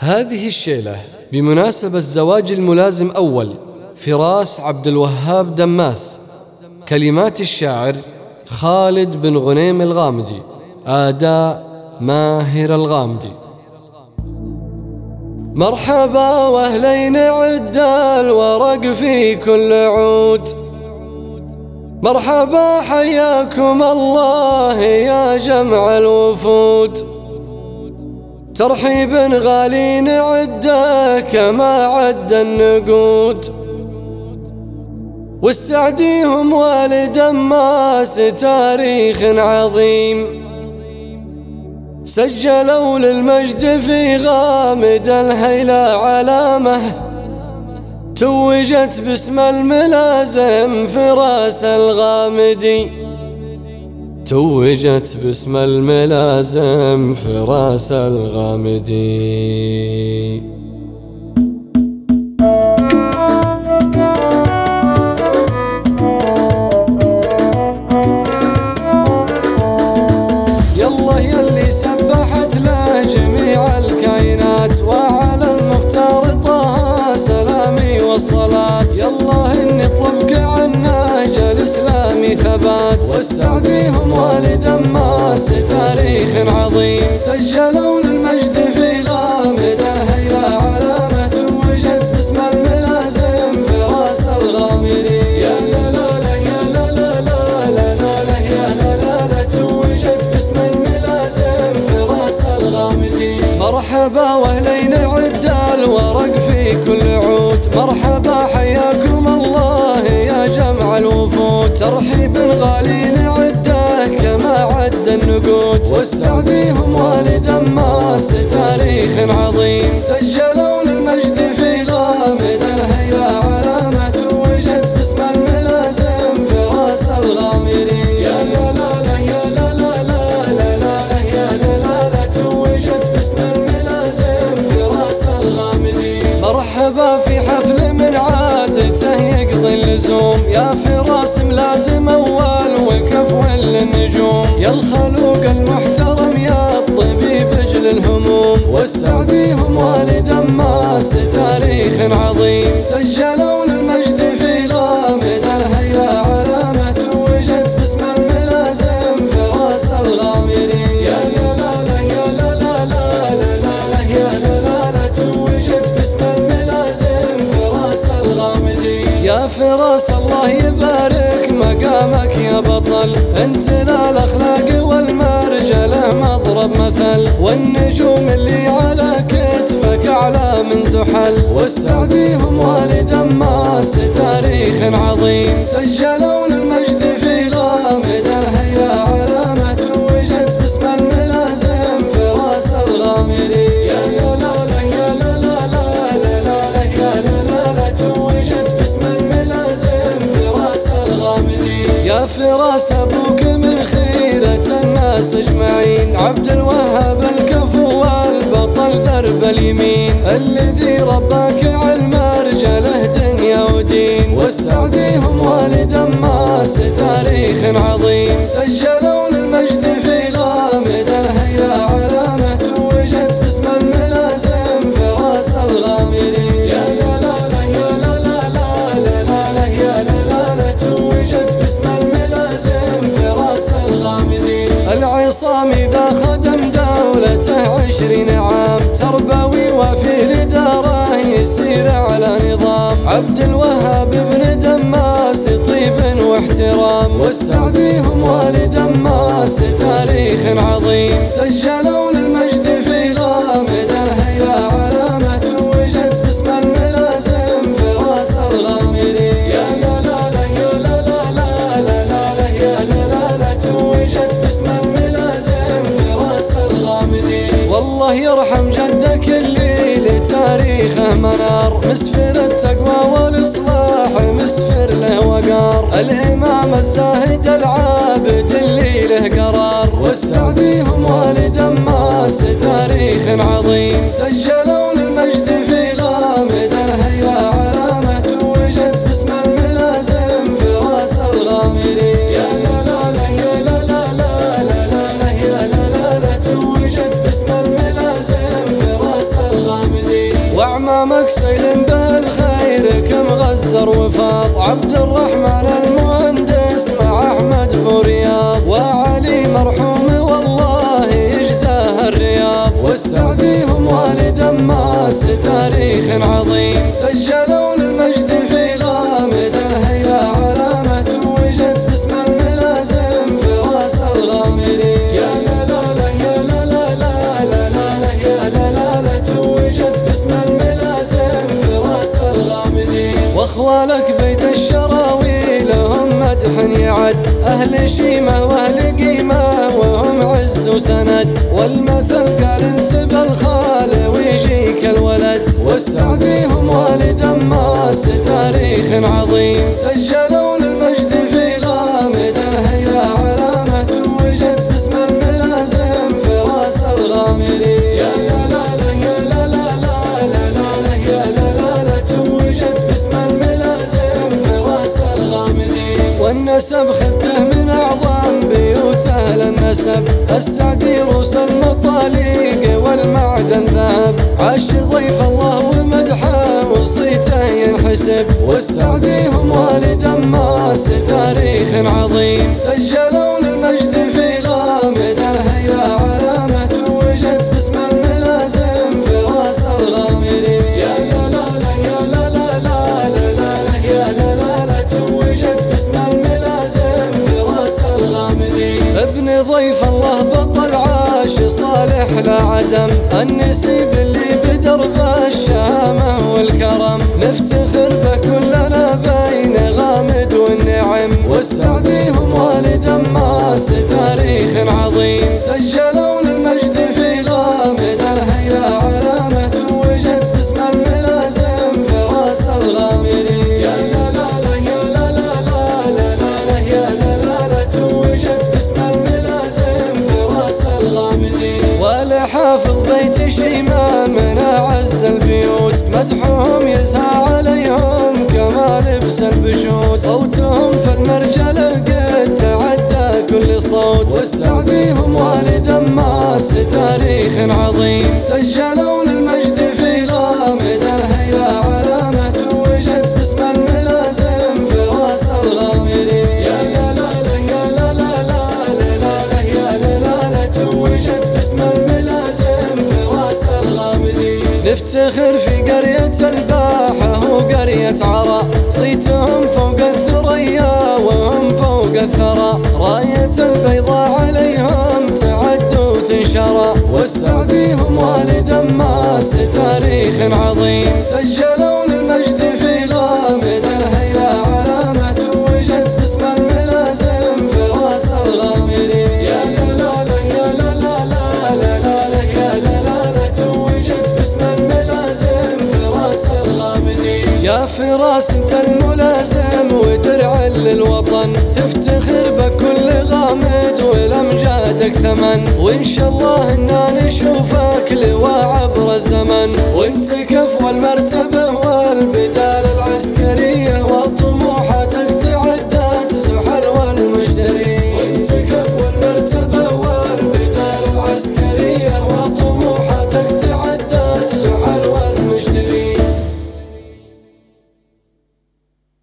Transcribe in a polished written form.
هذه الشيلة بمناسبة زواج الملازم أول فراس عبد الوهاب دماس. كلمات الشاعر خالد بن غنيم الغامدي، أداء ماهر الغامدي. مرحبا واهلين عد الورق في كل عود، مرحبا حياكم الله يا جمع الوفود. ترحيب غالي نعده كما عد النقود، والسعديهم والد دماس تاريخ عظيم. سجلوا للمجد في غامد الهيلة علامة، توجت باسم الملازم فراس الغامدي، توجت باسم الملازم فراس الغامدي. يالله يلي سبحت له جميع الكائنات، وعلى المختار طه سلامي والصلاة. يالله اني اطلبك عن نهج الاسلام ثبات، والسعديهم والد دماس تاريخ عظيم. سجلوا للمجد في غامد الهيلة علامة، توجت باسم الملازم فراس الغامدي. يا لا لا لا يا لا لا لا لا لا يا لا لا لا، توجت باسم الملازم فراس الغامدي. مرحبا واهلين عد الورق في كل عود، مرحبا حياكم الله يا جمع الوفود. ترحيب غالي نعده كما عد النقود، والسعديهم والد دماس تاريخ عظيم. سجلوا للمجد في غامد الهيلة علامة، توجت باسم الملازم فراس الغامدي. يا لا لا لا يا لا لا لا لا لا يا لا لا لا، توجت باسم الملازم فراس الغامدي. مرحبا في حفل من عادته يقضي اللزوم، يا فراس ملازم أول وكفو للنجوم. يا الخلوق المحترم يا الطبيب اجل الهموم، والسعديهم والد دماس تاريخ عظيم. سجلوا للمجد في غامد الهيلة علامة، توجت باسم الملازم فراس الغامدي. يا لا لا لا يا لا لا لا لا يا لا لا لا، توجت باسم الملازم فراس الغامدي. يا فراس الله يبارك مقامك يا بطل، انت للأخلاق والمرجله مضرب مثل، والنجوم اللي على كتفك أعلى من زحل. والسعديهم والد دماس تاريخ عظيم. سجلوا للمجد في غامد الهيلة علامة، توجت باسم الملازم فراس الغامدي. يا لا لا لا يا لا لا لا لا يا لا لا لا، توجت باسم الملازم فراس الغامدي. يا فراس ابوك من خيرة الناس اجمعين، عبد الوهاب الكفو والبطل درب اليمين، الذي رباك علم رجاله دنيا ودين. والسعديهم والد دماس تاريخ عظيم. سجلوا للمجد في غامد الهيلة علامة، توجت باسم الملازم فراس الغامدي. يا لا لا لا يا لا لا لا لا يا لا لا لا، توجت باسم الملازم فراس الغامدي. العصام إذا خدم دولته 20 عام، تربوي وفي الإدارة يسير على نظام. عبد الوهاب بن دماس طيب واحترام، والسعديهم والد دماس تاريخ عظيم. سجلوا للمجد في غامد الهيلة علامة، توجت باسم الملازم فراس الغامدي. يا لا لا لا يا لا لا لا لا يا لا لا لا، توجت باسم الملازم فراس الغامدي. والله يرحم جدك اللي لتاريخه منار، مسفر التقوى والإصلاح مسفر له وقار، الإمام الزاهد العابد اللي له قرار. والسعديهم والد دماس تاريخ عظيم. سجلوا للمجد في غامد الهيلة علامة، توجت باسم الملازم فراس الغامدي. يا لا لا لا يا لا لا لا لا يا لا لا لا، توجت باسم الملازم فراس الغامدي. كلامك سيل بالخير كم غزر وفاض. عبد الرحمن المهندس مع أحمد برياض، وعلي مرحوم والله يجزاه الرياض. والسعدي هم والد ماس تاريخ عظيم، سجلوا للمجد في غامده يا علامة توجت باسم الملازم في راس الغامدين. يا لا لا لا يا لا لا لا لا لا يا لا لا لا توجت باسم الملازم في راس الغامدين. واخوالك بيت الشراوي لهم مدح يعد، اهل شيمه واهل قيمه وهم عز وسند. والمثل قال انسب الخال ويجيك الولد، والسعدي هم والد ماس تاريخ عظيم، سجلوا للمجد في غامده يا علامة توجت باسم الملازم في راس الغامدين. يا لا لا لا يا لا لا لا لا لا يا لا لا لا توجت باسم الملازم في راس الغامدين. والنسب خذته من اعظم بيوت اهل النسب، السعدي روس المطاليق والمعدن ذهب. عاش ضيف الله ومدحه وصيته ينحسب، والسعدي هم والد ماس تاريخ عظيم، سجلوا للمجد في غامده يا علامة توجت باسم الملازم في راس الغامدين. يا لا لا لا يا لا لا لا لا لا يا لا لا لا توجت باسم الملازم في راس الغامدين. ابن ضيف الله بطل عاش صالح لا عدم، النسيب اللي بدرب الشهامة والكرم، نفتخر به كلنا بين غامد والنعم. والسعدي هم والد ماس تاريخ عظيم، سجلوا للمجد في غامده يا علامة توجت باسم الملازم في راس الغامدين. يا لا لا لا يا لا لا لا لا يا لا لا لا توجت باسم الملازم في راس الغامدين. ولحافظ بيت شيمة من أعز البيوت، مدحهم يسعى عليهم كما لبس البشوت. صوتهم في المرجلة قد تعدى كل صوت، والسعدي هم والد ماس تاريخ عظيم، سجلوا للمجد في غامده يا علامة توجت باسم الملازم في راس الغامدين. يا لا لا لا يا لا لا لا لا يا لا لا لا توجت باسم الملازم في راس الغامدين. نفتخر في قرية الباحة وقرية عراء، صيتهم فوق الثريا وهم فوق الثرى. راية البيضاء عليهم تعد وتنشرى، والسعدي هم والد ماس تاريخ عظيم، سجلوا للمجد في غامده يا علامة توجت باسم الملازم في راس الغامدين. يا لا لا لا يا لا لا لا لا يا لا لا لا توجت باسم الملازم في راس الغامدين. يا فراس انت الملازم ودرع للوطن، تفتخر بكل غامد ولمجادك ثمن، وان شاء الله الناس